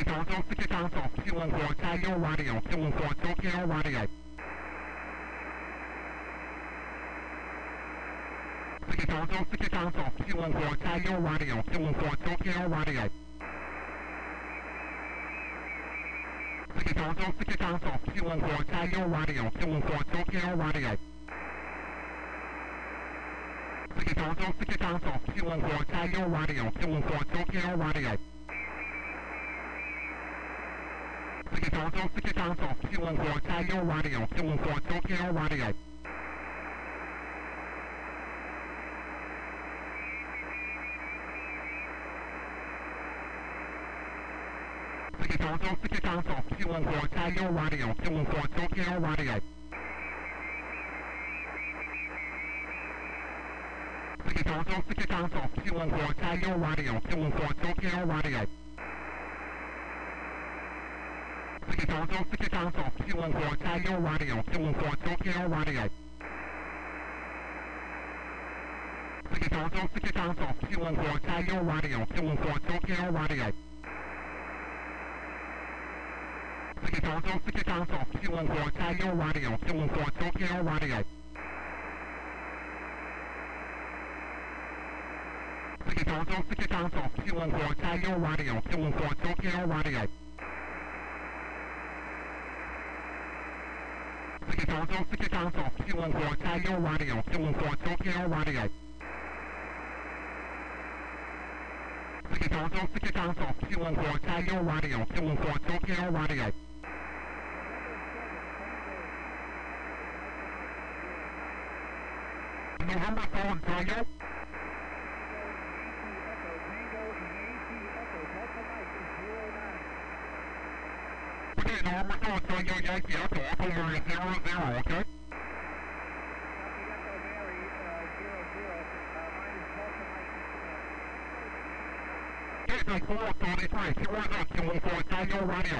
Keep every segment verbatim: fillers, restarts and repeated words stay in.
Dorsal sixty Council, Q one four Tiger Radio, Q one four Tokyo Radio. City Dorsal sixty Council, Q one four Tiger Radio, Q one four Tokyo Radio. City Dorsal sixty Council, Q one four Tiger Radio, Q one four Tokyo Radio. City Dorsal sixty Council, Q one four Tiger Radio, Q one four Tokyo Radio. City Dorsal sixty Council, Q one four Tiger Radio, Q one four Tokyo Radio. City Dorsal sixty Council, Q one four Tiger Radio, Q one four Tokyo Radio. City Dorsal sixty Council, Q one four Tiger Radio, Q one four Tokyo Radio. City Dorsal sixty Council, Q one four Tiger Radio, Q one four Tokyo Radio. City Dorsal sixty Council, Q one four Tiger Radio, Q one four Tokyo Radio. City Dorsal sixty Council, Q one four Tiger Radio, Q one four Tokyo Radio. City Dorsal sixty Council, Q one four Tiger Radio, Q one four Tokyo Radio. City Dorsal sixty Council, Q one four Tiger Radio, Q one four Tokyo Radio. City Dorsal sixty Council, Q one four Tiger Radio, Q one four Tokyo Radio. November four Tiger. Okay, November four Tiger Yankee Echo, Echo Mary zero zero, okay? four thirty-three, Q one four, Q one four Tiger Radio.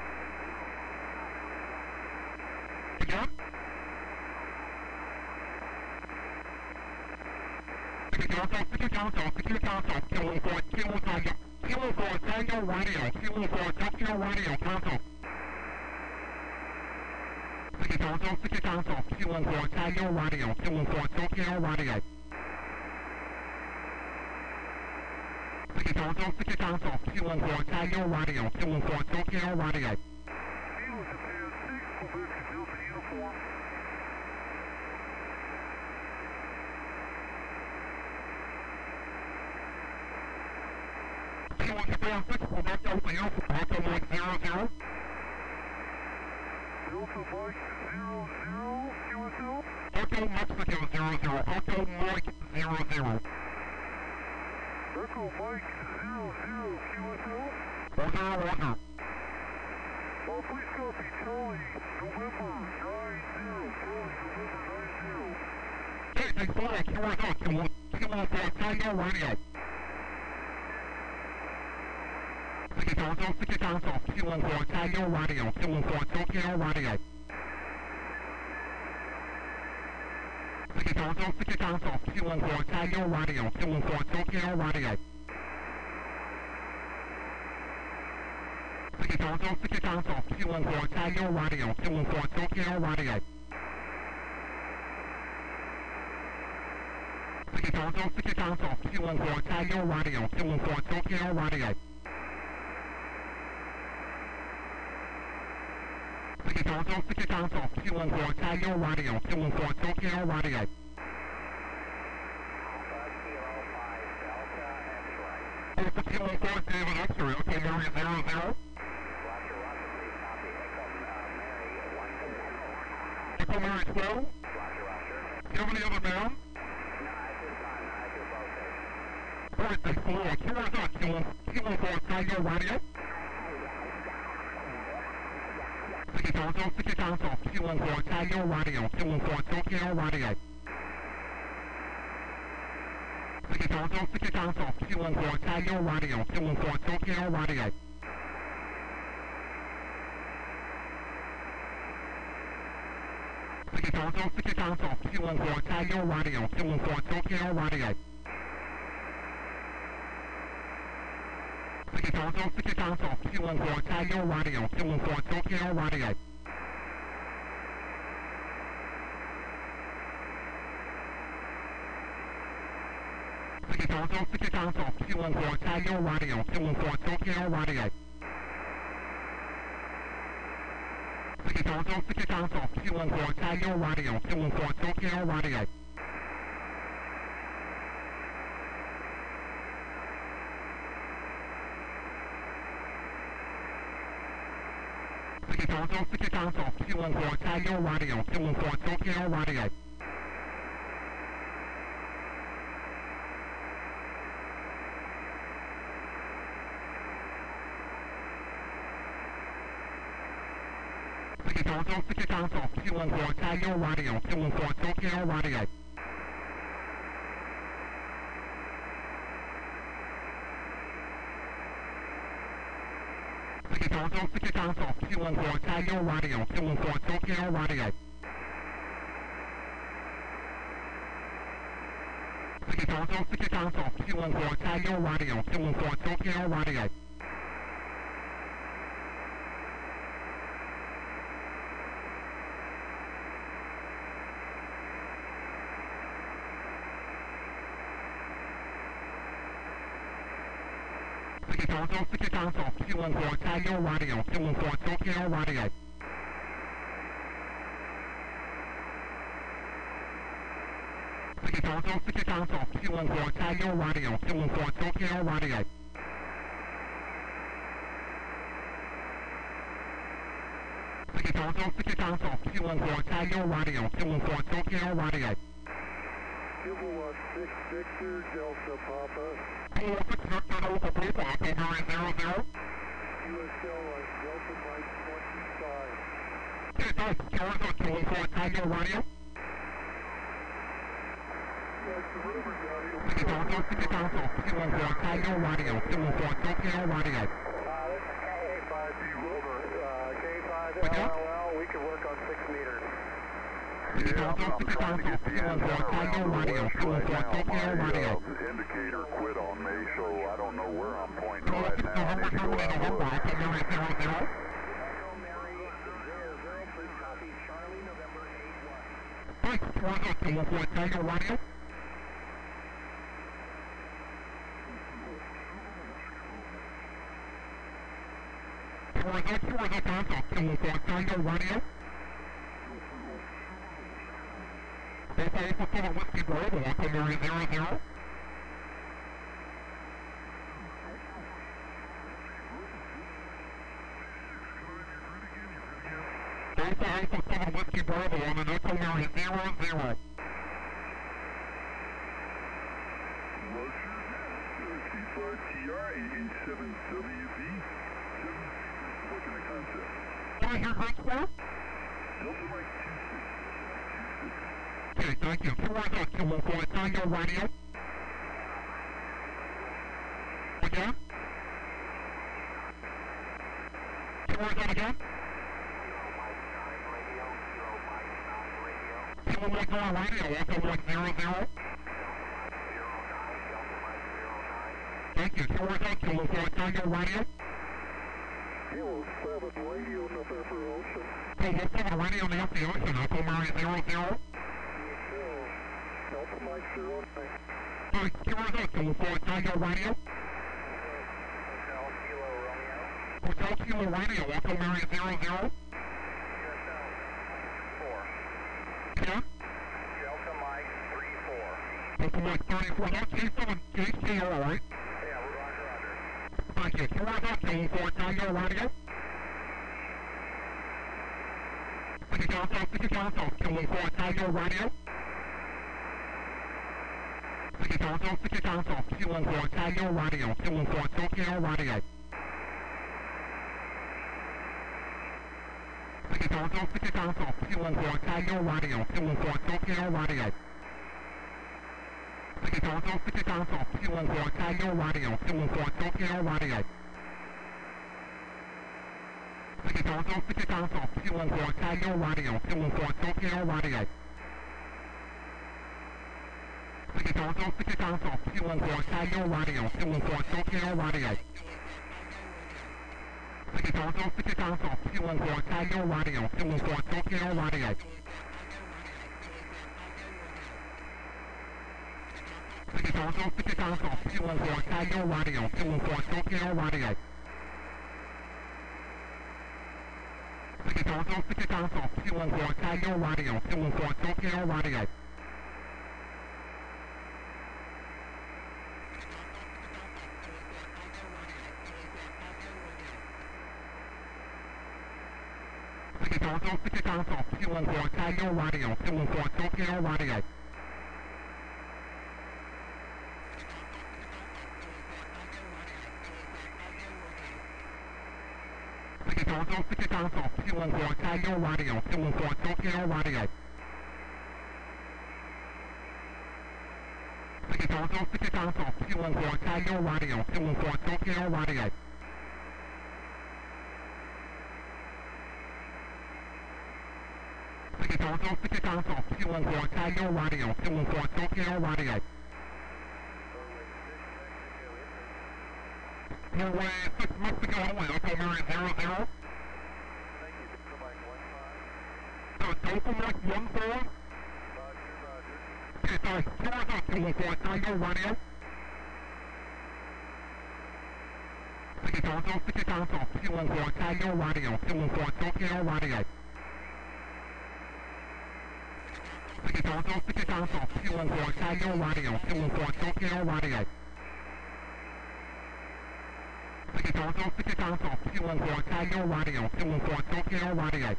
Again? City Council, City Council, City Council, Q one four, Q one Tiger, Q one four Tiger Radio, Q one four Tokyo Radio, Council. City Council, City Council, Q one four Tiger Radio, Q one four Tokyo Radio. City Dorsal sixty Council, Q one four Tiger Radio, Q one four Tokyo Radio. Q one Japan six, Quebec Delta Uniform, Echo Mike zero zero. Delta Mike zero zero, Q one two. Echo Mexico zero zero, Echo Mike zero zero. Echo Mike zero zero, Q one two. Roger, roger. Oh, please copy Charlie, November nine zero, Charlie, November nine zero. Hey, thanks for that, Q one four, Q one four Tiger Radio. City Dorsal sixty Council, Q one four Tiger Radio, Q one four Tokyo Radio. City Dorsal sixty Council, Q one four Tiger Radio, Q one four Tokyo Radio. City Dorsal sixty Council, Q one four Tiger Radio, Q one four Tokyo Radio. City Dorsal sixty Council, Q one four Tiger Radio, Q one four Tokyo Radio. City Dorsal sixty Council, Q one four Tiger Radio, Q one four Tokyo Radio. Alpha Q one four David X-ray, okay, Mary zero zero. Echo Mary twelve. Do you have any other bound? Alright, thanks for that. Q one four, Q one four Tiger Radio. City Dorsal sixty Council, Q one four Tiger Radio, Q one four Tokyo Radio. City Dorsal sixty Council, Q one four Tiger Radio, Q one four Tokyo Radio. City Dorsal sixty Council, Q one four Tiger Radio, Q one four Tokyo Radio. City Dojo City Council, Q one four Tokyo Radio, Q one four Tokyo Radio. Dojo City Council, Q one four Tokyo Radio, Q one four Tokyo Radio. Dojo City Council, Q one four Tokyo Radio, Q one four Tokyo Radio. Dojo City Council, Q one four Tokyo Radio, Q one four Tokyo Radio. Dojo City Council, Q one four Tokyo Radio, Q one four Tokyo Radio. Dojo City Council, Q one four Tokyo Radio, Q one four Tokyo Radio. Dojo City Council, Q one four Tokyo Radio, Q one four Tokyo Radio. Dojo City Council, Q one four Tokyo Radio, Q one four Tokyo Radio. Dojo City Council, Q one four Tokyo Radio, Q one four Tokyo Radio. Dojo City Council, Q one four Tokyo Radio, Q one four Tokyo Radio. Cuba one six Victor Delta Papa. Hello, six Victor Delta Papa, February zero zero. U S L one Delta Mike twenty-five. Okay, thanks. Toronto, Q one four Tokyo Radio. Dojo City Council, Q one four Tokyo Radio, Q one four Tokyo Radio. Uh, this is K five B Wilbur. Uh, K five L L L, we can work on six meters. Dojo City Council, Q one four Tokyo Radio, Q one four Tokyo Radio. Indicator quit on me, so I don't know where I'm pointing right now. November, November, November, February zero zero. Echo Mary zero zero, please copy Charlie November eight one. Thanks, Toronto, Q one four Tokyo Radio. Toronto, Toronto Council, Q one four Tokyo Radio. Delta Alpha seven Whiskey Bravo, Echo Mary zero zero. Delta Alpha seven Whiskey Bravo on an Echo Mary zero zero. C five T R eight seven W B. What kind of concept? Can I hear Greg Square? Delta Mike two six. Okay, thank you. Toronto, Q one four Tokyo Radio. Again? Toronto again? Q one one four Radio, Echo Mike zero zero. Thank you. Toronto, Q one four Tokyo Radio. Kilo seven Radio November Ocean. Kilo seven Radio Nancy Ocean, Echo Mary zero zero. Delta Mike zero nine. Thanks, Toronto, Q one four Tokyo Radio. Hotel Kilo Romeo. Hotel Kilo Radio, Echo Mary zero zero. U S L four. Yeah? Delta Mike three four. Delta Mike thirty-four. That's K seven, K C O, right? Yeah, we're roger under. Thank you. Toronto, Q one four Tokyo Radio. City Council, City Council, Q one four Tokyo Radio. City Council, City Council, Q one four Tokyo Radio, Q one four Tokyo Radio. City Council, City Council, Q one four Tokyo Radio, Q one four Tokyo Radio. City Council, City Council, Q one four Tokyo Radio, Q one four Tokyo Radio. City Council, City Council, Q one four Tokyo Radio, Q one four Tokyo Radio. City Council, City Council, Q one four Tokyo Radio, Q one four Tokyo Radio. Toronto, City Council, Q one four, Tiger Radio, Q one four, Tokyo Radio. City Toronto, City Council, Q one four, Tiger Radio, Q one four, Tokyo Radio. City Toronto, City Council, Q one four, Tiger Radio, Q one four, Tokyo Radio. City Toronto, City Council, Q one four, Tiger Radio, Q one four, Tokyo Radio. City Toronto, City Council, Q one four, Tiger Radio, Q one four, Tokyo Radio. City Toronto, City Council, Q one four, Tiger Radio, Q one four, Tokyo Radio. City Toronto, City Council, Q one four, Tiger Radio, Q one four, Tokyo Radio. Runway six Mexico, only Echo Mary zero zero. Thank you. Delta Mike one five. So Delta Mike one four. Roger, roger. Okay, sorry, Toronto, Q one four, Tiger Radio. City Toronto, City Council, Q one four, Tiger Radio, Q one four, Tokyo Radio. City Toronto, City Council, Q one four, Tiger Radio, Q one four, Tokyo Radio. City Toronto, City Council, Q one four, Tiger Radio, Q one four, Tokyo Radio.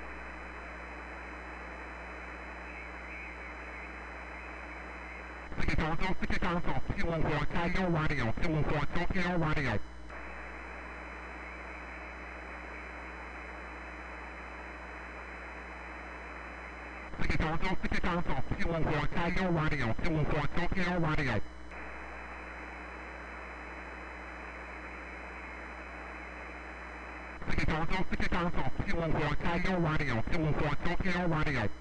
City Toronto, City Council, Q one four, Tiger Radio, Q one four, Tokyo Radio. City Toronto, City Council, Q one four, Tiger Radio, Q one four, Tokyo Radio. City Toronto, City Council, Q one four, Tiger Radio, Q one four, Tokyo Radio.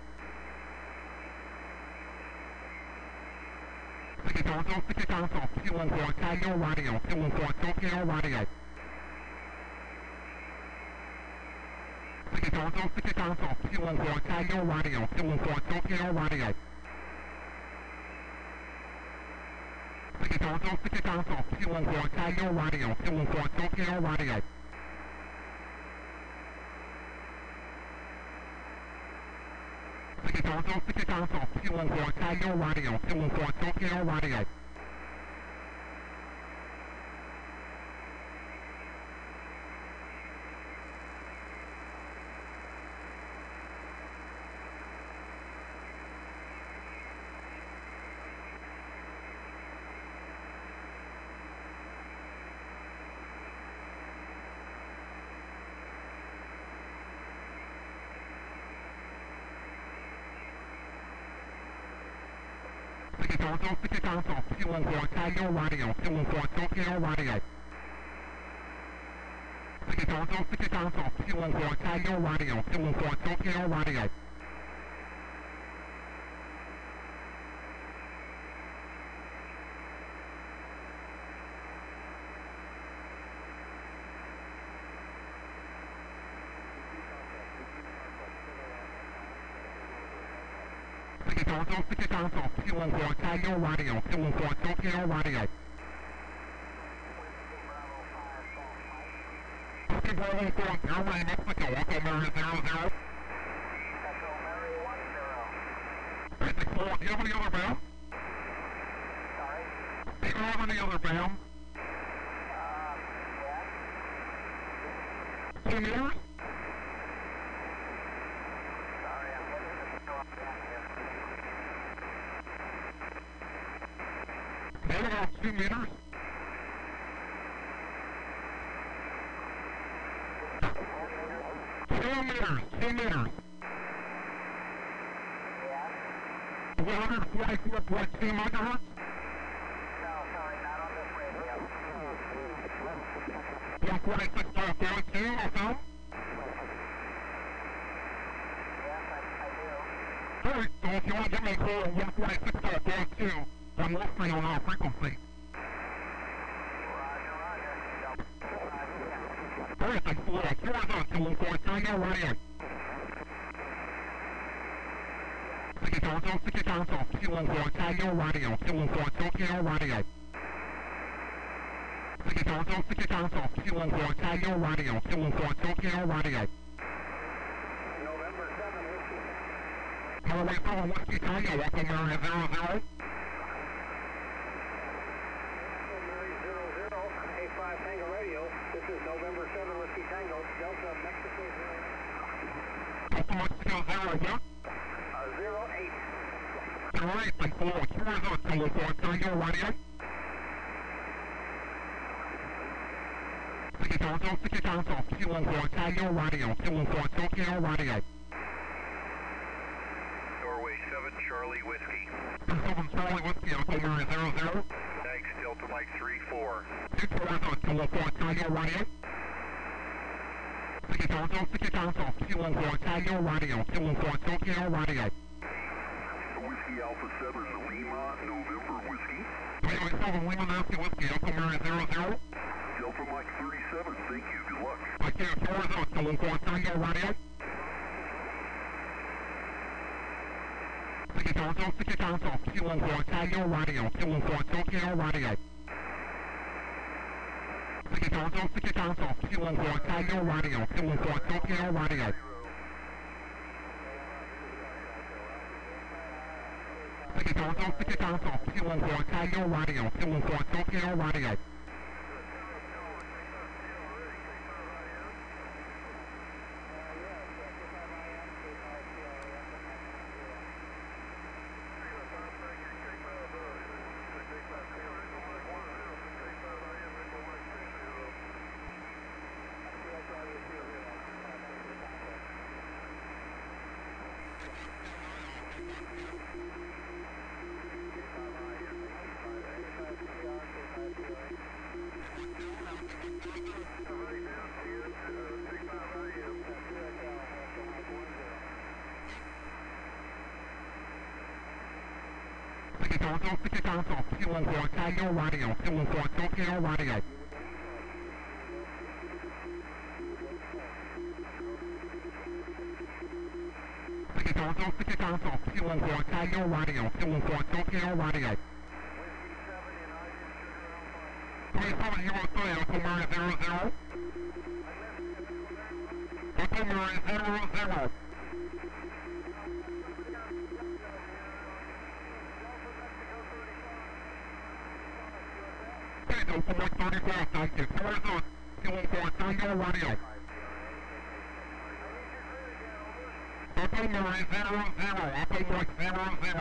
City Toronto, City Council, Q one four, Tiger Radio, Q one four, Tokyo Radio. City Toronto, City Council, Q one four, Tiger Radio, Q one four, Tokyo Radio. City Toronto, City Council, Q one four, Tiger Radio, Q one four, Tokyo Radio. City Toronto, City Council, Q one four, Tiger Radio, Q one four, Tokyo Radio. City Toronto, City Council, Q one four, Tiger Radio, Q one four, Tokyo Radio. City Toronto, City Council, Q one four, Tiger Radio, Q one four, Tokyo Radio. City Toronto, City Council, Q one four, Tiger Radio, Q one four, Tokyo Radio. City Bravo four, Airway Mexico, Echo Mary zero zero. Echo Mary one zero. Basic four, do you have any other bound? Sorry? Do you have any other bound? Um, yes. Two meters? Sorry, I'm getting the show up down here. Maybe about two meters? Two meters, two meters. Yes? one hundred forty-four point two megahertz? No, sorry, not on this radio. one forty-six point four two or so? Yes, I, I do. Alright, so if you want to give me a call at one forty-six point four two, I'm listening on our frequency. Roger, roger. Delta five, yeah. Alright, thanks for that. two one four, two one four, Tango Radio. Siki Toronto, Siki Toronto, two one four, Tango Radio, two one four, Tokyo Radio. Siki Toronto, Siki Toronto, two one four, Tango Radio, two one four, Tokyo Radio. November seven, Whiskey. Highway seven, Whiskey Tango, Echo Mary zero zero. Mary zero zero, A five Tango Radio. This is November seven, Whiskey Tango, Delta Mexico zero. Delta Mexico zero, yeah? Uh, zero eight. Alright, thanks for that. two one four, two one four, Tango Radio. Siki Toronto, Siki Toronto, two one four, Tango Radio, two one four, Tokyo Radio. Norway seven, Charlie Whiskey. seven Charlie Whiskey, Echo Mary zero zero. Thanks, Delta Mike three four. two Toronto, two one four, Tango Radio. Siki Toronto, Siki Toronto, two one four, Tango Radio, two one four, Tokyo Radio. Whiskey Alpha seven, Lima, November Whiskey. Highway seven, Lima Nancy Whiskey, Echo Mary zero zero. Delta Mike thirty-seven, thank you, good luck. I can't two one four, Tango Radio. Siki Toronto, Siki Toronto, two one four, Tango Radio, two one four, Tokyo Radio. Siki Toronto, Siki Toronto, two one four, Tango Radio, two one four, Tokyo Radio. Siki Toronto, Siki Toronto, two one four, Tango Radio, two one four, Tokyo Radio. Siki Toronto, Siki Toronto, two one four, Tango Radio, two one four, Tokyo Radio. Siki Toronto, Siki Toronto, two one four, Tango Radio, two one four, Tokyo Radio. twenty-seven U S A, Echo Mary zero zero. Echo Mary zero zero. Okay, Delta Mike thirty-four, thank you. two one four, two one four, Tango Radio. Echo Mary zero zero, Echo Mike zero zero.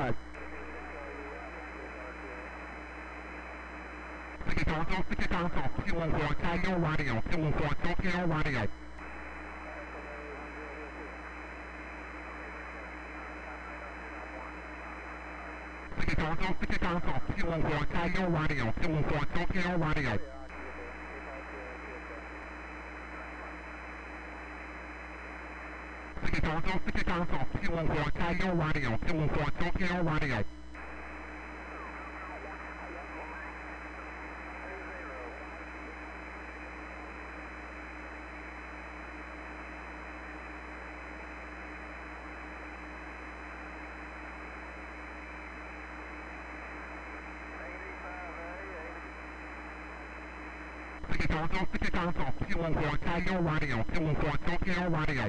Siki Toronto, Siki Toronto, two one four, Tango Radio, two one four, Tokyo Radio. Siki Toronto, Siki Toronto, two one four, Tango Radio, two one four, Tokyo Radio. Siki Toronto, Siki Toronto, two one four, Tango Radio, two one four, Tokyo Radio. Siki Toronto, Siki Toronto, two one four, Tango Radio, two one four, Tokyo Radio.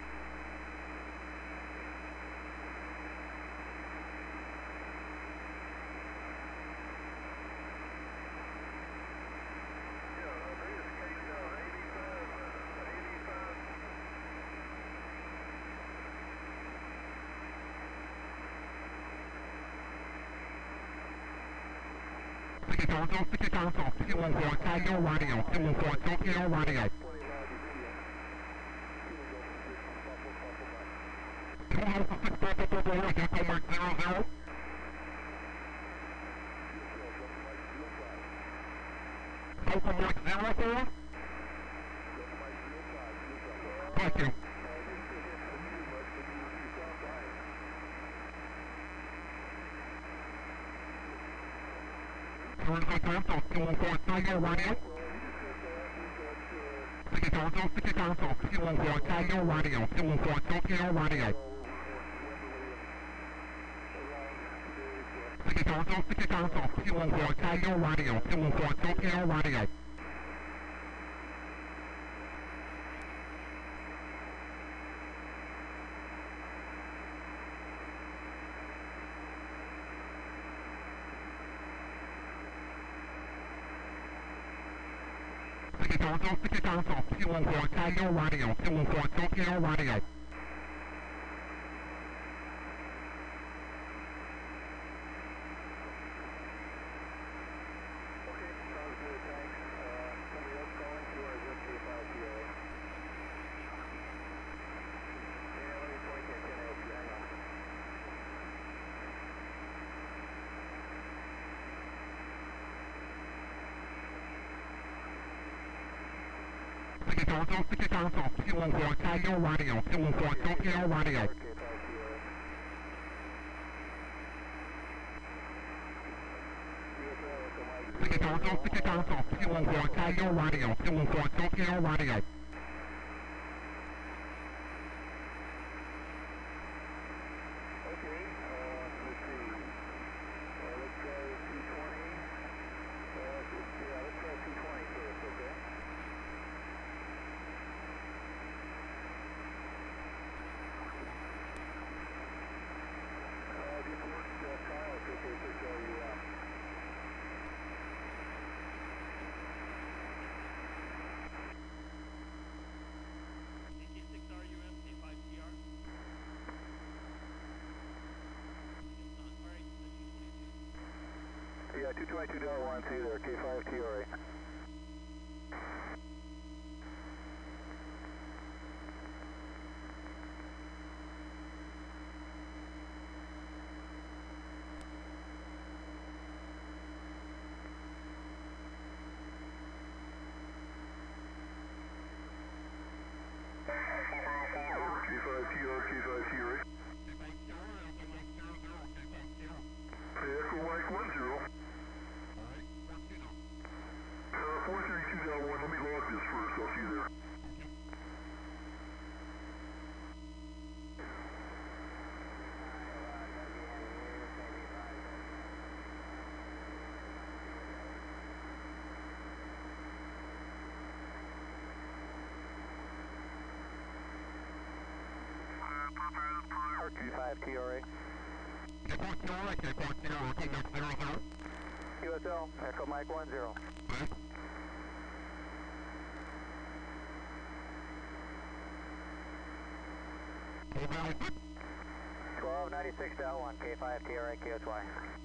Siki Toronto, Siki Toronto, two one four, Tango Radio, two one four, Tokyo Radio. two one four, six four, four, four, one, Echo Mike zero zero. Echo Mike zero four. Thank you. Toronto, Toronto, two one four, Tango Radio. City Council, City Council, Q one four Tiger Radio, Q one four Tokyo Radio. City Council, City Council, Q one four Tiger Radio, Q one four Tokyo Radio. City Council, City Council, Q one four Tiger Radio, Q one four Tokyo Radio. City Council, City Council, Q one four Tiger Radio, Q one four Tokyo Radio. City Council, City Council, Q one four Tiger Radio, Q one four Tokyo Radio. Yeah, two twenty-two point one, see there, K five T R A. K five T R, K five T R A. Echo Mike one zero. Uh, four thirty-two point one, let me log this first, I'll see you there. K five T R A. K four T R A, K four T R A, K four zero zero. U S L, Echo Mike one zero. twelve ninety-six point one, K five T R A, K S Y.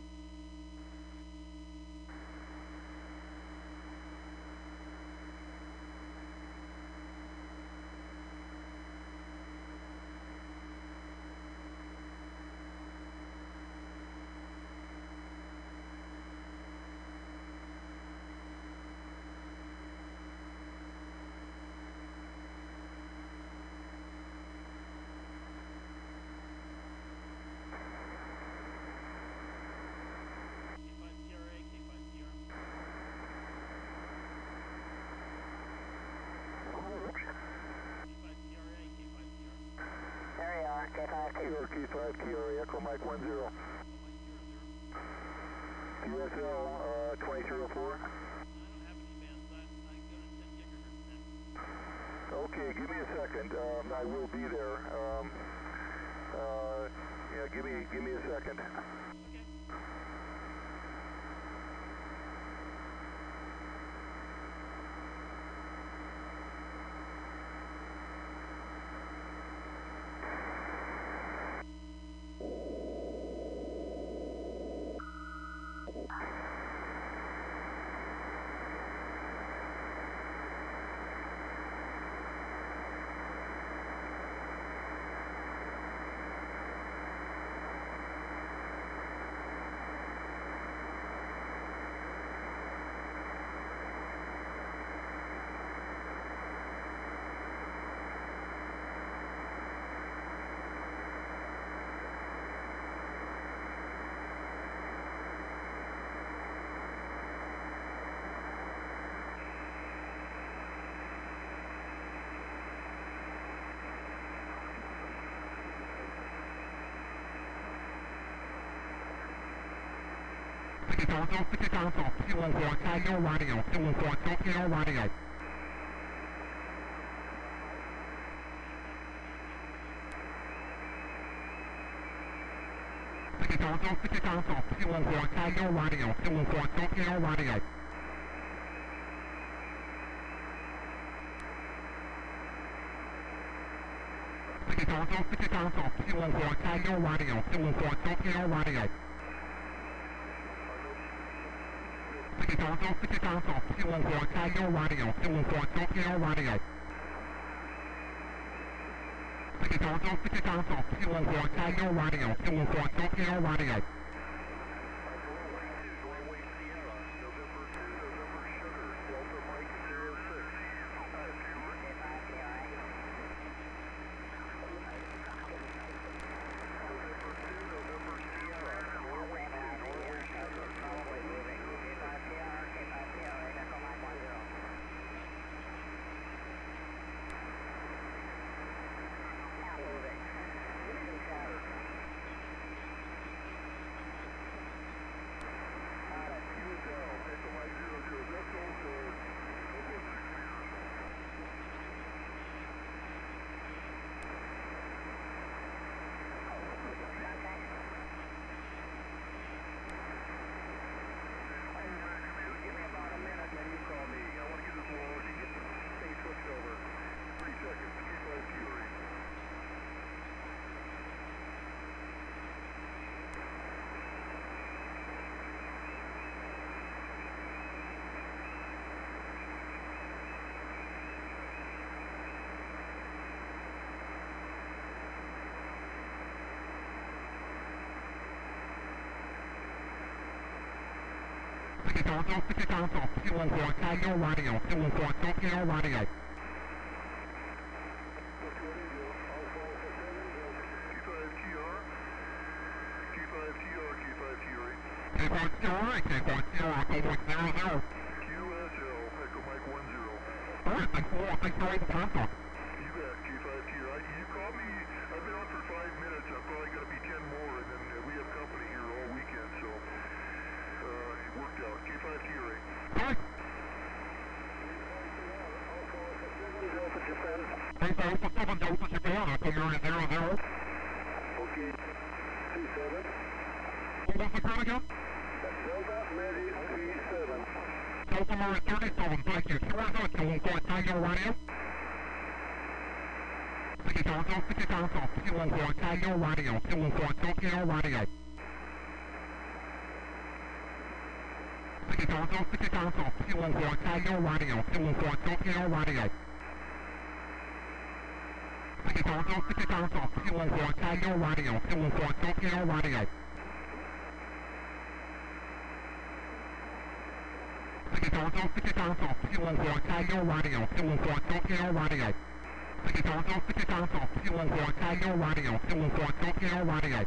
K five T R A, K five T R A, Echo Mike one zero. U S L uh, twenty-three oh four. Okay, give me a second. Um, I will be there. Um, uh, yeah, give me give me a second. Toronto, City Council, two one four, Tiger Radio, two one four, Tokyo Radio. City Toronto, City Council, two one four, Tiger Radio, two one four, Tokyo Radio. City Toronto, City Council, two one four, Tiger Radio, two one four, Tokyo Radio. City Toronto, City Council, two one four, Tiger Radio, two one four, Tokyo Radio. City Toronto, City Council, two one four, Tiger Radio, two one four, Tokyo Radio. City Toronto, City Council, two one four, Tiger Radio, two one four, Tokyo Radio. K five T R, K five T R, Echo Mike zero zero. Q S L, Echo Mike one zero. Alright, thanks for, thanks for all the contact. You bet, K five T R. You called me, I've been on for five minutes, I'm probably going to be ten more, and then uh, we have company here all weekend, so uh, it worked out. K five T R. Alright. Thanks for Alpha seven, Delta Japan, Echo Mary zero zero. Okay, two seven. Hold on the call again. Delta Mary three seven. Delta Mary thirty-seven, thank you. two one four, two one four, Tiger Radio. City Council, City Council, two one four, Tiger Radio, two one four, Tokyo Radio. City Council, City Council, two one four, Tiger Radio, two one four, Tokyo Radio. City Council, City Council, two one four, Tiger Radio, two one four, Tokyo Radio. City Council, City Council, two one four, Tiger Radio, two one four, Tokyo Radio. City Council, City Council, two one four, Tiger Radio, two one four, Tokyo Radio.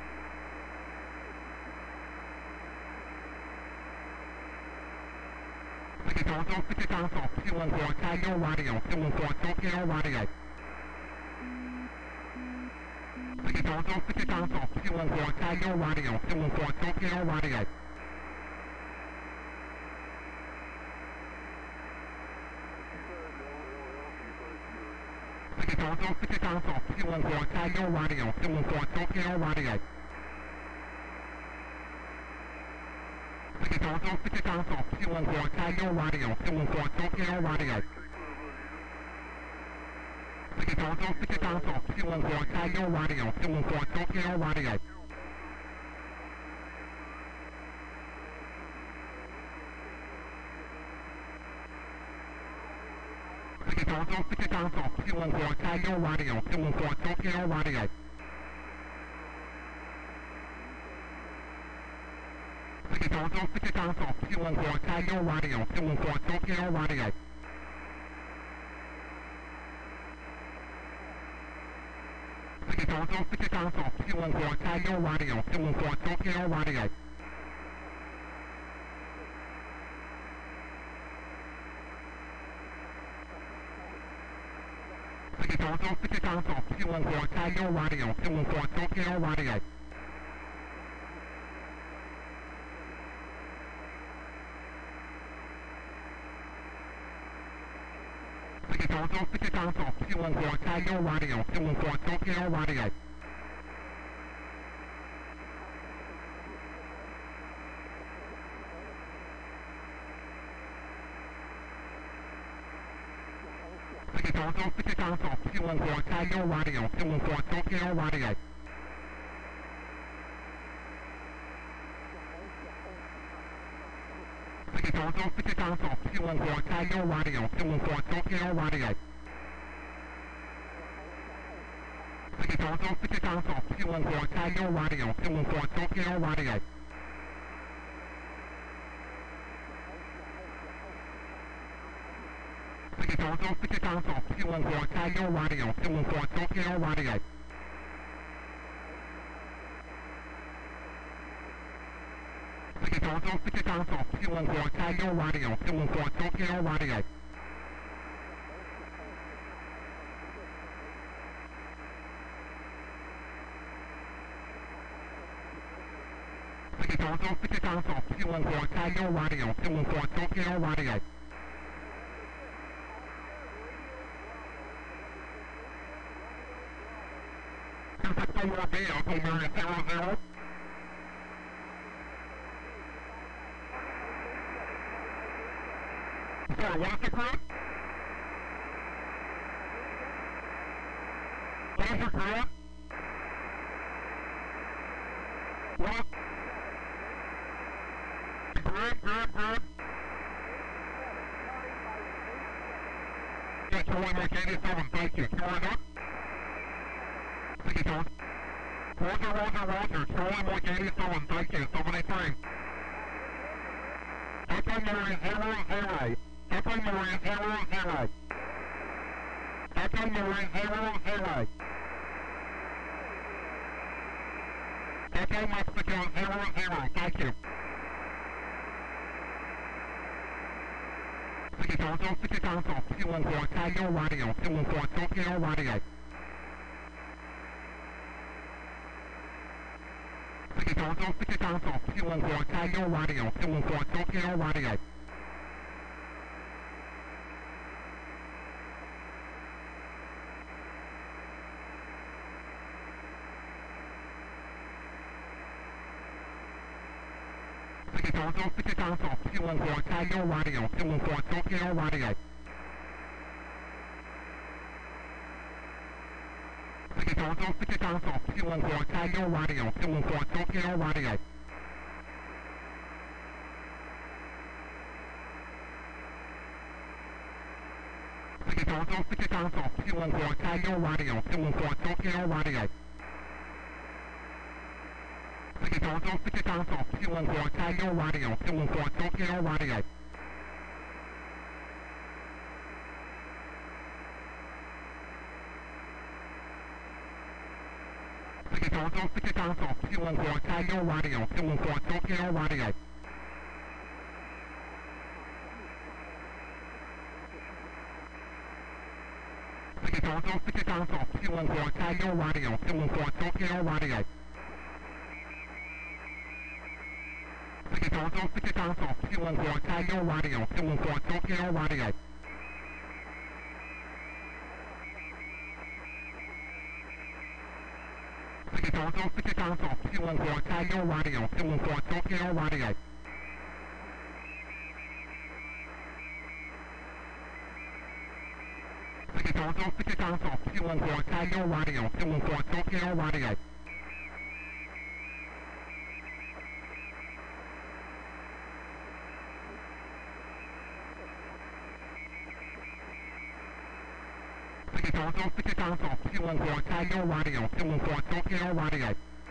City Council, City Council, two one four, Tiger Radio, two one four, Tokyo Radio. City Council, City Council, two one four, Tiger Radio, two one four, Tokyo Radio. City Council, City Council, two one four, Tiger Radio, two one four, Tokyo Radio. City Council, City Council, two one four, Tiger Radio, two one four, Tokyo Radio. City Council, City Council, two one four, Tiger Radio, two one four, Tokyo Radio. City Council, City Council, two one four, Tiger Radio, two one four, Tokyo Radio. City Council, City Council, two one four, Tiger Radio, two one four, Tokyo Radio. City Council, City Council, two one four, Tiger Radio, two one four, Tokyo Radio. City Council, City Council, two one four, Tiger Radio, two one four, Tokyo Radio. Toronto, City Council, two one four Tiger Radio, two one four Tokyo Radio. City Council, City Council, two one four Tiger Radio, two one four Tokyo Radio. City Council, City Council, two one four Tiger Radio, two one four Tokyo Radio. City Council, City Council, two one four Tiger Radio, two one four Tokyo Radio. City Council, City Council, two one four Tiger Radio, two one four Tokyo Radio. City Council, City Council, two one four Tiger Radio, two one four Tokyo Radio. City Council, City Council, two one four Tiger Radio, two one four Tokyo Radio. Two one four Uncle Mary zero zero. Sorry, what is the code? What is your code? What? Good, good, good. Yeah, Charlie Mike eighty-seven, thank you. Charlie Mike? Thank you, Charlie. Roger, Roger, Roger. Charlie Mike eighty-seven, thank you. seventy-three. Echo Mary zero zero. Echo Mary zero zero. Echo Mary zero zero. Echo Mexico zero zero, thank you. City Council, City Council, two one four Tiger Radio, two one four Tokyo Radio. City Council, City Council, two one four Tiger Radio, two one four Tokyo Radio. City Council, City Council, two one four Tiger Radio, two one four Tokyo Radio. City Council, City Council, two one four Tiger Radio, two one four Tokyo Radio. City Council, City Council, two one four Tiger Radio, two one four Tokyo Radio. City Council, City Council, two one four Tiger Radio, two one four Tokyo Radio. City Council, City Council, two one four Tiger Radio, two one four Tokyo Radio. City Council, City Council, two one four Tiger Radio, two one four Tokyo Radio. City Council, City Council, two one four Tiger Radio, two one four Tokyo Radio. City Council, City Council, two one four Tiger Radio, two one four Tokyo Radio. City Council, City Council, two one four Tiger Radio, two one four Tokyo Radio. City Council, City Council, two one four Tiger Radio, two one four Tokyo Radio.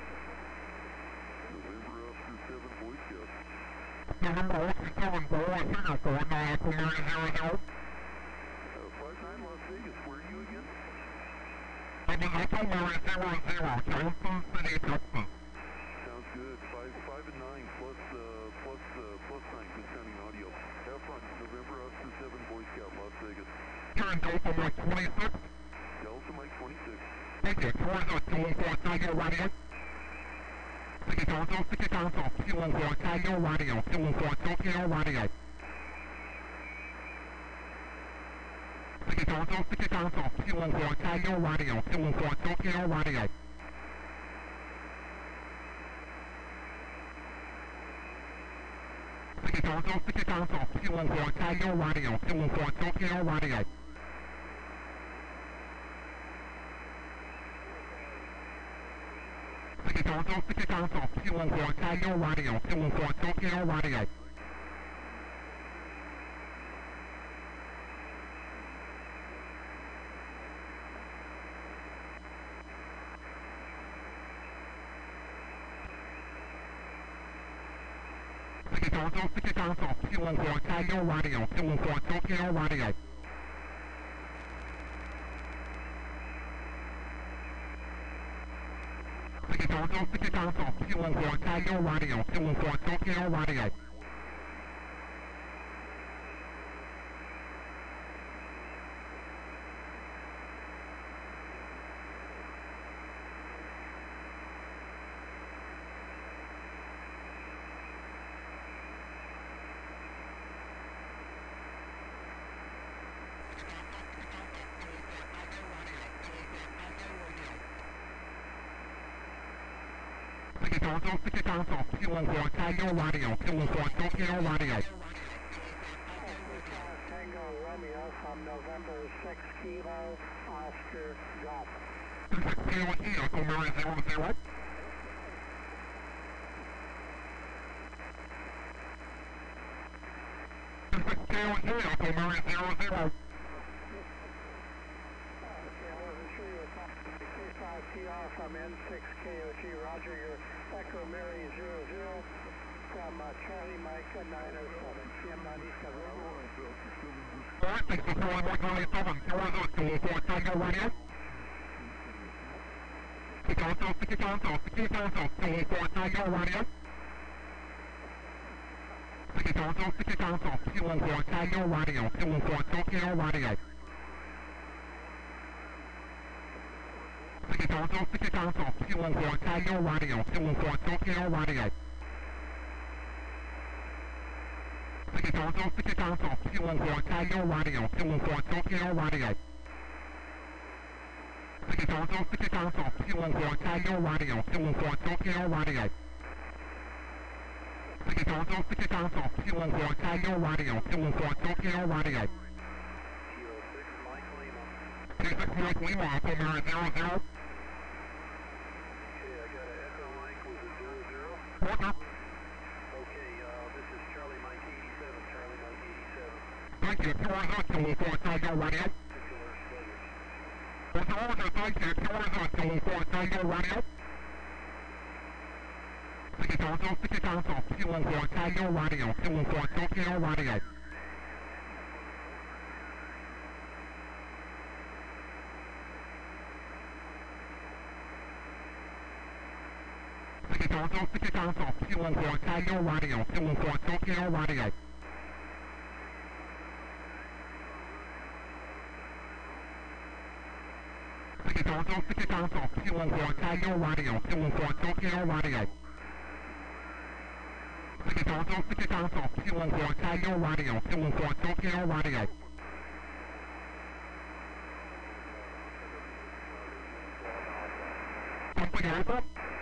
November up to seven, Bo, I think I'm going to Echo Mary zero zero. five nine Las Vegas, where are you again? I'm in Echo Mary zero zero, Charleston City, Texas. Sounds good. five, five and nine plus, uh, plus, uh, plus nine, good sounding audio. Have fun. November up to seven, Boy Scout, Las Vegas. Here in Delta Mike twenty-six. Delta Mike twenty-six. Thank you. Towards us, two one four Tiger Radio. City Council, City Council, two one four Tiger Radio, two one four Tokyo Radio. City Toronto, City Council, two one four, Tiger Radio, two one four, Tokyo Radio. City Toronto, City Council, two one four, Tiger Radio, two one four, Tokyo Radio. City Toronto, City Council, two one four, Tiger Radio, two one four, Tokyo Radio. City Toronto, City Council, two one four, Tiger Radio, two one four, Tokyo Radio. City Toronto, City Council, two one four, Tiger Radio, two one four, Tokyo Radio. City Toronto, City Council, two one four, Tiger Radio, two one four, Tokyo Radio. Tango Romeo from November six Kilo Oscar Golf. six Kilo Echo Mary zero zero. six Kilo Echo Mary zero zero. T R from N six K O G, Roger, your Echo Mary zero zero from uh, Charlie Mike nine oh seven, C M ninety-seven. Alright, thanks for calling one ninety-seven, Toronto, two one four, Tiger Radio. City Council, City Council, City Council, two one four, Tiger Radio. City Council, City Council, two one four, Tiger Radio, two one four, Tokyo Radio. City Council, City Council, two one four, Tiger Radio, two one four, Tokyo Radio. City Council, City Council, two one four, Tiger Radio, two one four, Tokyo Radio. City Council, City Council, two one four, Tiger Radio, two one four, Tokyo Radio. City Council, City Council, two one four, Tiger Radio, two one four, Tokyo Radio. two six Mike Lima, Echo Mary zero zero. Okay, I got an Echo Mike with a zero zero. Partner. Okay, uh, this is Charlie Mike eighty-seven, Charlie Mike eighty-seven. Thank you, Toronto, two one four, Tiger Radio. Toronto, thank you, Toronto, two one four, Tiger Radio. City Council, City Council, two one four, Tiger Radio, two one four, Tokyo Radio. City Council, City Council, two one four, Tiger Radio, two one four, Tokyo Radio. City Council, City Council, two one four, Tiger Radio, two one four, Tokyo Radio. City Council, City Council, two one four, Tiger Radio, two one four, Tokyo Radio. Something Alpha?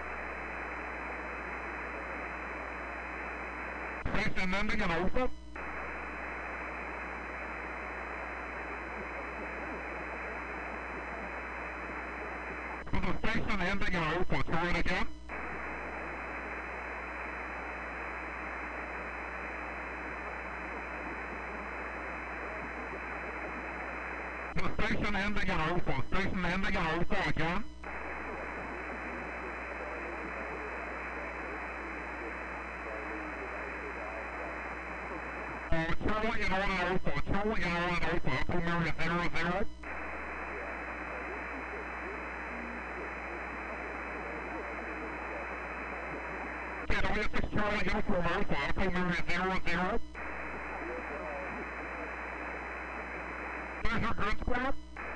Station ending in Alpha? This is station ending in Alpha, try it again. The station ending in Alpha, station ending in Alpha again. Uh, Charlie in on and Alpha, Charlie in on and Alpha, Echo Mary zero zero. Yeah, W six Charlie Uniform Alpha, Echo Mary zero zero. There's your grid squad.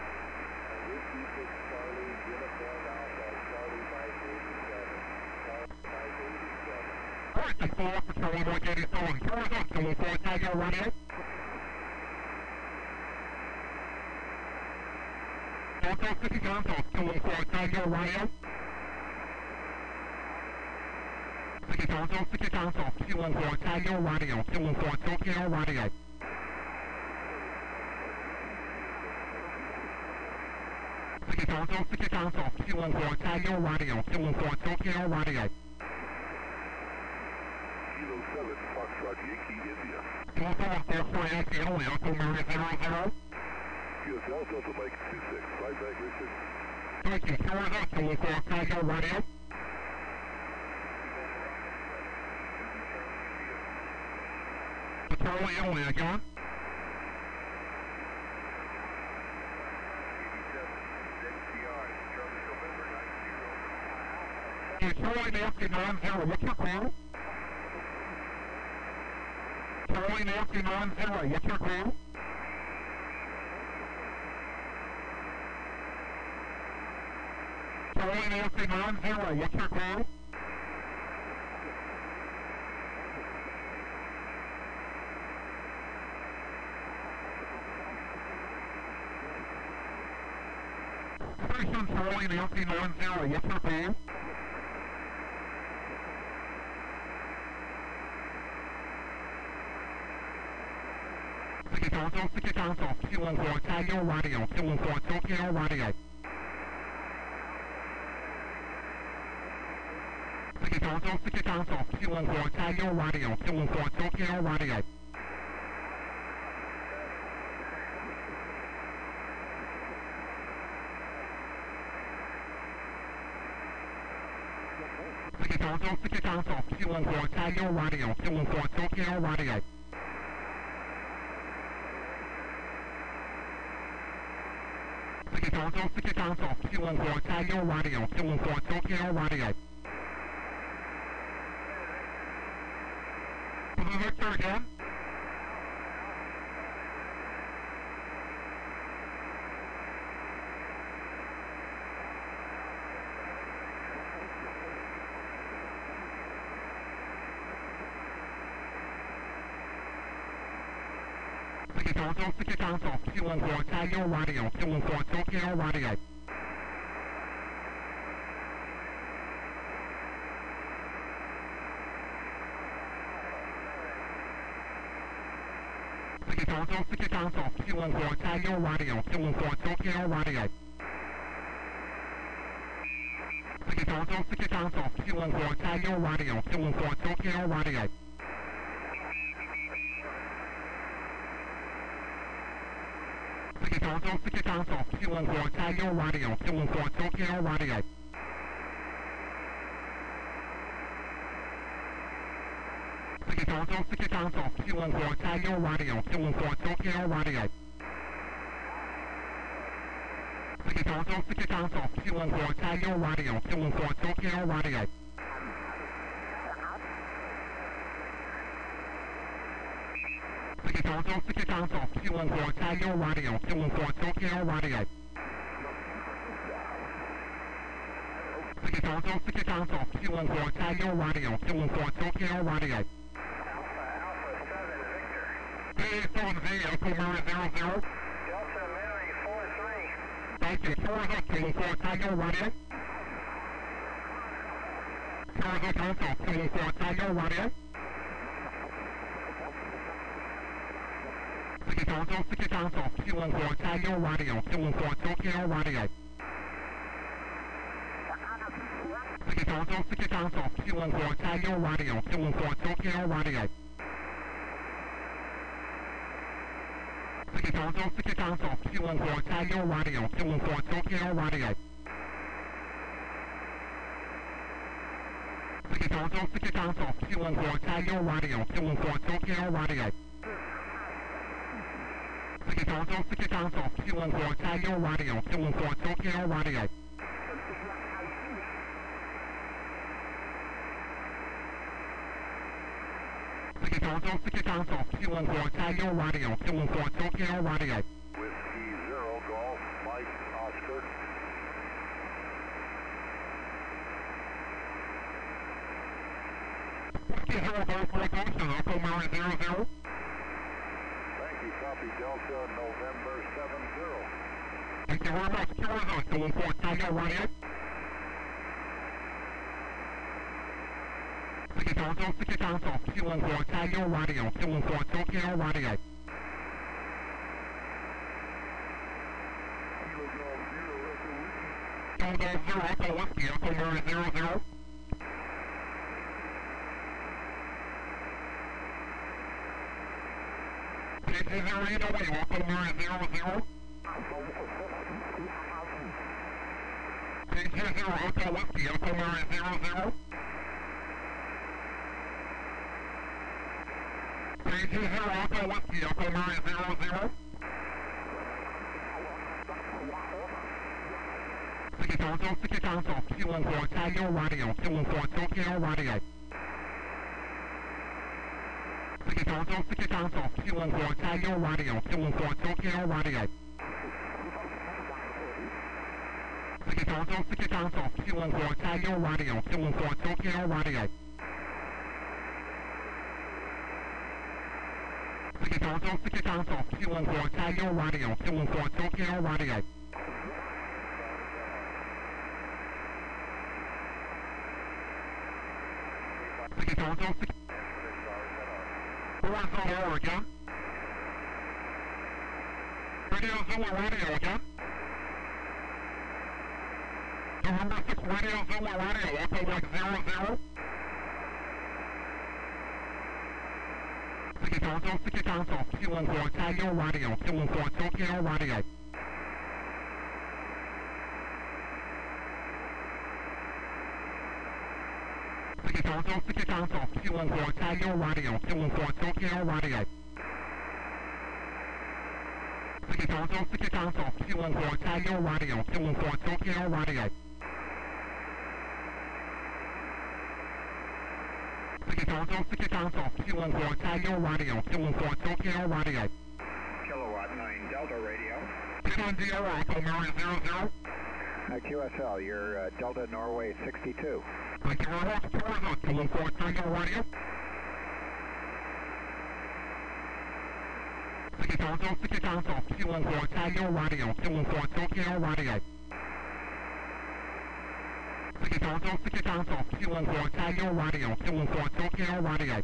Alright, just follow up for Charlie Mike eighty-seven. Toronto, two one four, Tiger Radio. Hotel sixty Council, two one four, Tiger Radio. City Council, City Council, two one four, Tiger Radio, two one four, Tokyo Radio. City Council, City Council, two one four, Tiger Radio, two one four, Tokyo Radio. Kilo seven, Foxtrot Yankee, India. two four four four Yankee, only, Uncle Mary zero zero. U S L Delta Mike two six, five nine Richard. Thank you, Florida, two one four, Tiger Radio. Charlie, only, again. Hey, Charlie Nancy nine zero, what's your call? Charlie Nancy nine zero, what's your call? Charlie Nancy nine zero, what's your call? Station Charlie Nancy nine zero, what's your call? City Council, City Council, two one four, Tiger Radio, two one four, Tokyo Radio. City Council, City Council, two one four, Tiger Radio, two one four, Tokyo Radio. City Council, City Council, two one four, Tiger Radio, two one four, Tokyo Radio. City Council, City Council, two one four, Tiger Radio, two one four, Tokyo Radio. Victor again. City Council, City Council, two one four, Tiger Radio, two one four, Tokyo Radio. City Council, City Council, two one four, Tiger Radio, two one four, Tokyo Radio. City Council, City Council, two one four, Tiger Radio, two one four, Tokyo Radio. City Council, City Council, two one four, Tiger Radio, two one four, Tokyo Radio. City Council, City Council, two one four, Tiger Radio, two one four, Tokyo Radio. City Council, City Council, two one four, Tiger Radio, two one four, Tokyo Radio. City Council, City Council, two one four, Tiger Radio, two one four, Tokyo Radio. City Council, City Council, two one four, Tiger Radio, two one four, Tokyo Radio. Hey, seven Z, Echo Mary zero zero. Delta Mary four three. Thank you, Florida, two one four, Tiger Radio. Florida Council, two one four, Tiger Radio. City Council, City Council, two one four, Tiger Radio, two one four, Tokyo Radio. City Council, City Council, two one four, Tiger Radio, two one four, Tokyo Radio. City Council, City Council, two one four, Tiger Radio, two one four, Tokyo Radio. City Council, City Council, two one four, Tiger Radio, two one four, Tokyo Radio. City Council, City Council, two one four, Tiger Radio, two one four, Tokyo Radio. City Council, City Council, two one four, Tiger Radio, two one four, Tokyo Radio. Whiskey zero, Golf, Mike, Oscar. Whiskey zero, Golf, Mike, Oscar, Echo Mary zero zero. Thank you, copy Delta, November seven zero. Thank you very much. Q one zero, two one four Tango Radio. Thank you, Toronto, sixty Council, Q one four Tango Radio, Q one four Tokyo Radio. Kilo Golf Zero, Echo Whiskey, Echo Mary zero zero. P G zero eight away, Echo Mary zero zero. P G zero, Echo Whiskey, Echo Mary zero zero. P G zero, Echo Whiskey, Echo Mary zero zero. Siki Toronto, Siki Council, Q one four Tango Radio, Q one four Tokyo Radio. Siki Toronto, Siki Council, Q one four Tango Radio, Q one four Tokyo Radio. Siki Toronto, Siki Council, Q one four Tango Radio, Q one four Tokyo Radio. Siki Toronto, Siki Council, Q one four Tango Radio, Q one four Tokyo Radio. Siki Toronto, Siki Horizontal again. Radio Zulu Radio again. November six Radio Zulu Radio, Echo Mike zero zero. Siki Toronto, Siki Council, Q one four Tango Radio, Q one four Tokyo Radio. Siki Toronto, Siki Council, Q one four Tango Radio, Q one four Tokyo Radio. Siki Toronto, Siki Council, Q one four Tango Radio, Q one four Tokyo Radio. Siki Toronto, Siki Council, Q one four Tango Radio, Q one four Tokyo Radio. Kilowatt nine Delta Radio. Get on D O R, Echo Mary zero zero. Uh, Q S L, you're uh, Delta Norway sixty-two. Thank you very much. Tourism, Q one four Tango Radio. Siki Toronto, Siki Council, Q one four Tango Radio, Q one four Tokyo Radio. Siki Toronto, Siki Council, Q one four Tango Radio, Q one four Tokyo Radio.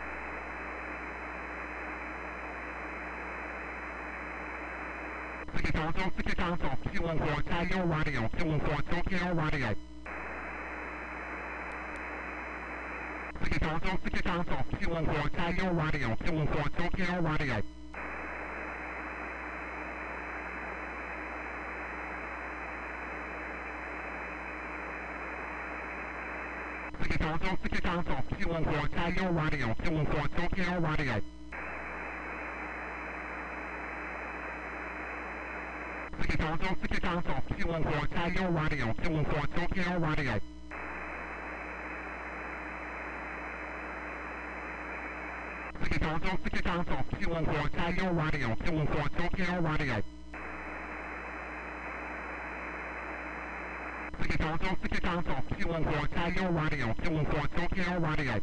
Siki Toronto, Siki Council, Q one four Tango Radio, Q one four Tokyo Radio. Siki Toronto, Siki Council, Q one four Tango Radio, Q one four Tokyo Radio. Siki Toronto, Siki Council, Q one four Tango Radio, Q one four Tokyo Radio. Siki Toronto, Siki Council, Q one four Tango Radio, Q one four Tokyo Radio. Siki Toronto, Siki Council, Q one four Tango Radio, Q one four Tokyo Radio. Siki Toronto, Siki Council, Q one four Tango Radio, Q one four Tokyo Radio.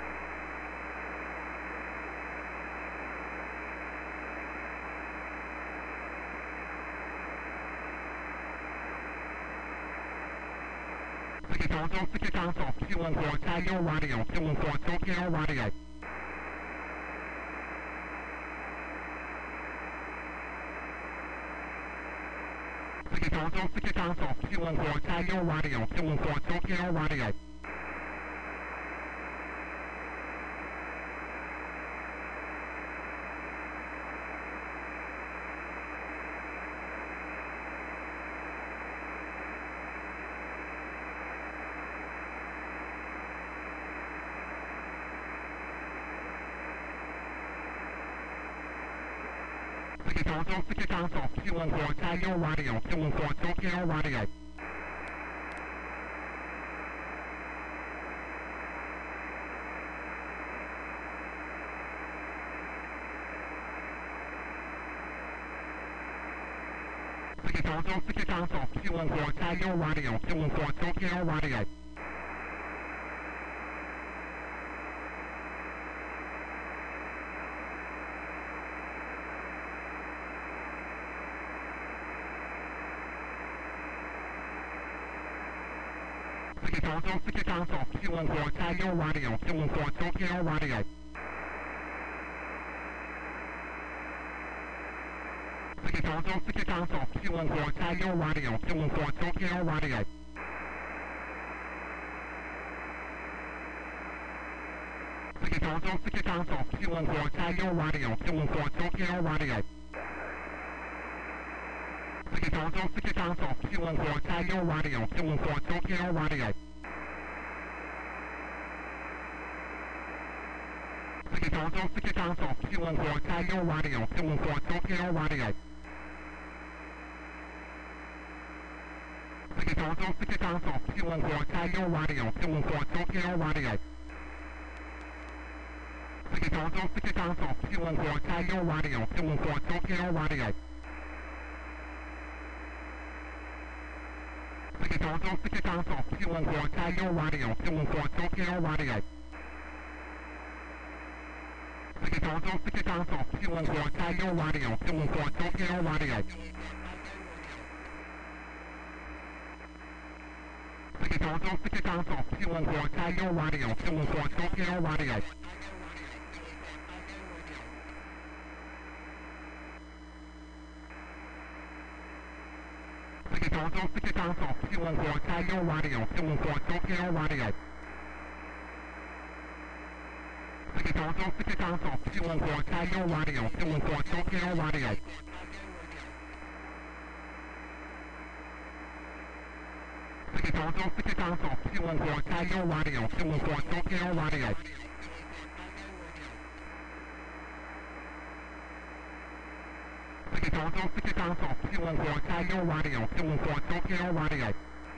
Siki Toronto, Siki Council, Q one four Tango Radio, Q one four Tokyo Radio. Siki Toronto, Siki Council, Q one four Tango Radio, Q one four Tokyo Radio. Siki Toronto, Siki Council, Q one four Tango Radio, Q one four Tokyo Radio. Siki Toronto, Siki Council, Q one four Tango Radio, Q one four Tokyo Radio. City Council, City Council, Q one four Tiger Radio, Q one four Tokyo Radio. City Council, City Council, Q one four Tiger Radio, Q one four Tokyo Radio. City Council, City Council, Q one four Tiger Radio, Q one four Tokyo Radio. City Council, City Council, Q one four Tiger Radio, Q one four Tokyo Radio. City Council, City Council, Q one four Tiger Radio, Q one four Tokyo Radio. City Council, City Council, Q one four Tiger Radio, Q one four Tokyo Radio. City Council, City Council, Q one four Tiger Radio, Q one four Tokyo Radio. City Council, City Council, Q one four Tiger Radio, Q one four Tokyo Radio. City Council, City Council, Q one four Tiger Radio, Q one four Tokyo Radio. City Council, City Council, Q one four Tiger Radio, Q one four Tokyo Radio. City Council, City Council, Q one four Tiger Radio, Q one four Tokyo Radio. City Council, City Council, Q one four Tiger Radio, Q one four Tokyo Radio. City Council, City Council, Q one four Tiger Radio, Q one four Tokyo Radio. City Council, City Council, Q one four Tiger Radio, Q one four Tokyo Radio.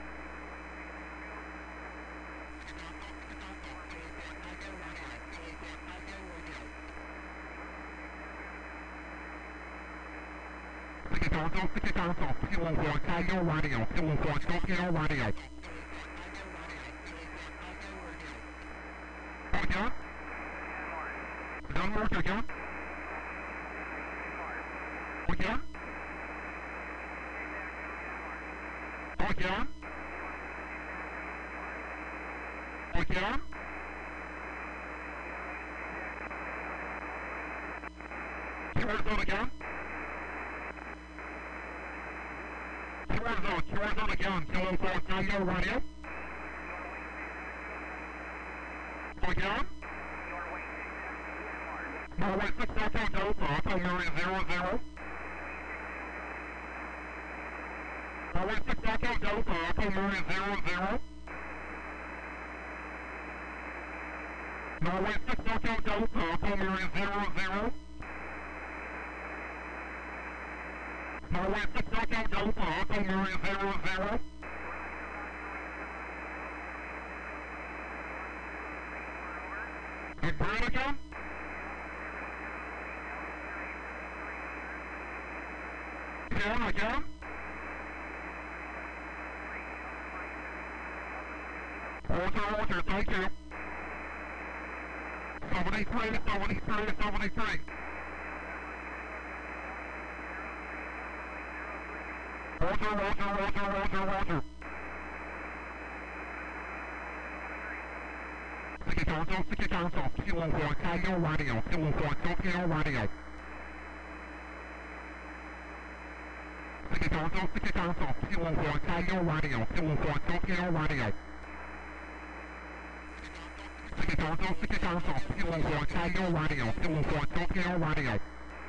City Council, City Council, Q one four Tiger Radio, Q one four Tokyo Radio. Roger. Don't work again. Roger. Roger. Roger. Q-Zone again. Q-Zone, Q-Zone again, Q one four Tiger Radio. Roger. Norway six Echo Delta, Echo Mary zero zero. Norway six Echo Delta, Echo Mary zero zero. Norway six Echo Delta, Echo Mary zero zero. Norway six Echo Delta, Echo Mary zero zero. And Brad again? Again, again? Roger, roger, thank you. seventy-three, seventy-three, seventy-three. Roger, roger, roger, roger, roger. City Council, City Council, Q one four Tiger Radio, Q one four Tokyo Radio. City Council, City Council, Q one four Tiger Radio, Q one four Tokyo Radio. City Council, City Council, Q one four Tiger Radio, Q one four Tokyo Radio.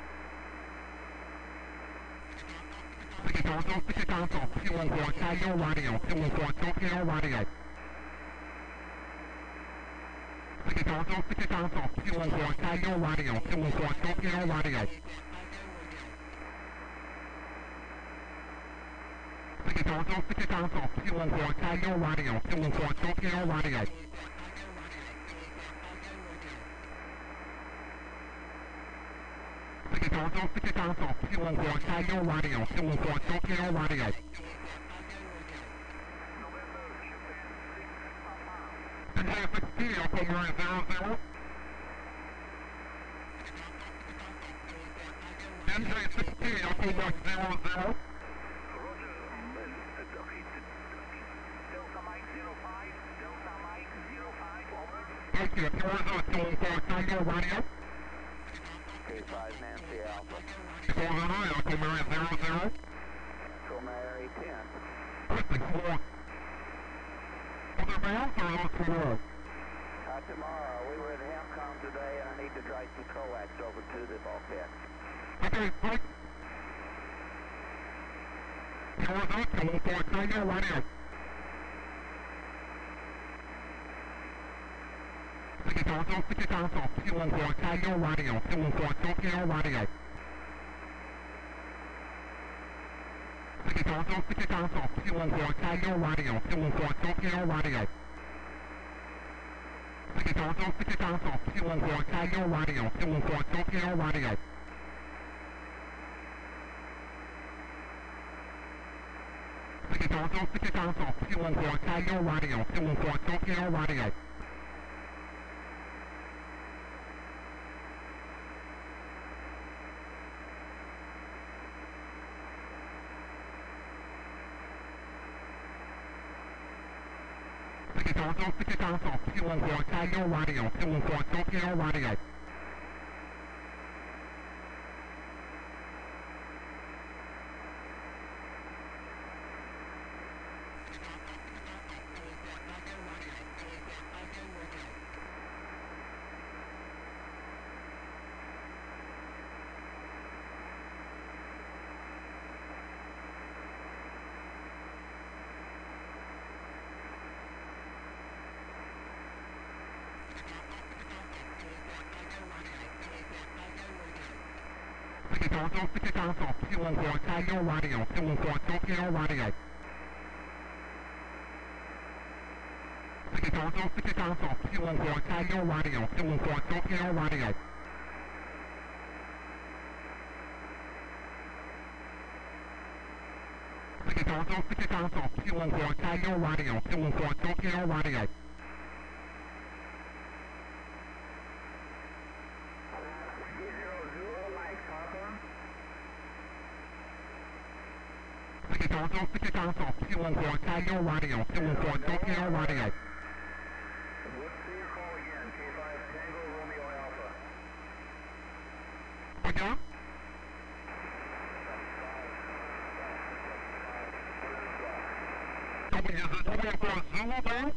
City Council, City Council, Q one four Tiger Radio, Q one four Tokyo Radio. City Council, City Council, Q one four Tiger Radio, Q one four Tokyo Radio. City Council, City Council, Q one four Tiger Radio, Q one four Tokyo Radio. City Council, City Council, Q one four Tiger Radio, Q one four Tokyo Radio. N J sixteen, Echo Mary zero zero. N J sixteen, Echo Mary zero zero. Delta Mike zero five. Thank you. If yours is two one four Tango Radio. K five Nancy Alpha. four hundred, Echo Mary zero zero. Echo Mary ten. Listen, four. Other bounds or those tomorrow? Uh, tomorrow, we were at Hamcom today and I need to drive some coax over to the bulkhead. Okay, Mike. Yours is two one four Tango Radio. City Council, City Council, two one four Tango Radio, two one four Tokyo Radio. City Council, City Council, two one four Tango Radio, two one four Tokyo Radio. City Council, City Council, two one four Tango Radio, two one four Tokyo Radio. City Council, City Council, two one four Tango Radio, two one four Tokyo Radio. City Council, City Council, two one four Tango Radio, two one four Tokyo Radio. City Council, City Council, two one four Tango Radio, two one four Tokyo Radio. City Council, City Council, two one four Tango Radio, two one four Tokyo Radio. City Council, City Council, two one four Tango Radio, two one four Tokyo Radio. City Council, City Council, two one four Tango Radio, two one four Tokyo Radio. What's your call again? K five Tango Romeo Alpha. Again? Toby, is it two one four Zulu there?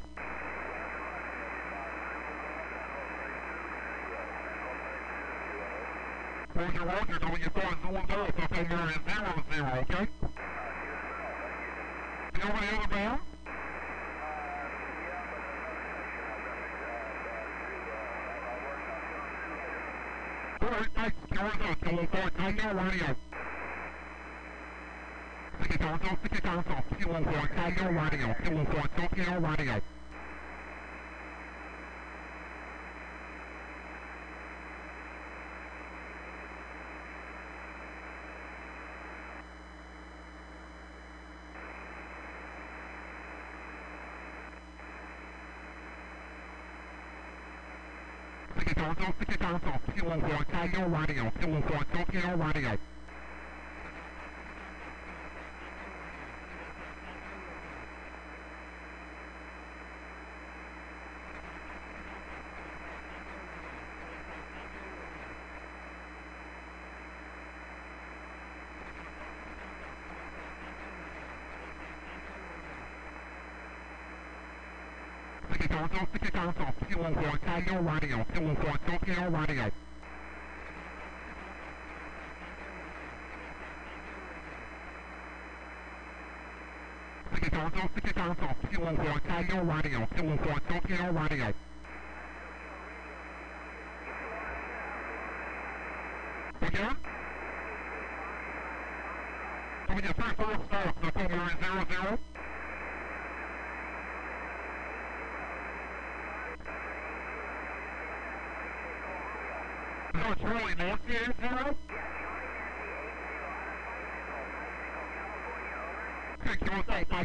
Roger, Roger, W four Zulu Golf, Echo Mary zero zero, okay? You know any other band? Alright, thanks. Yours is two one four Tango Radio. City Council, City Council, two one four Tango Radio, two one four Tokyo Radio. City Council, City Council, two one four Tango Radio, two one four Tokyo Radio. City Council, City Council, two one four Tango Radio, two one four Tokyo Radio. City Council, City Council, two one four Tango Radio, two one four Tokyo Radio. Again? Can we get three full stops, Echo Mary zero zero? No, it's really Nancy eight zero? Okay, can we say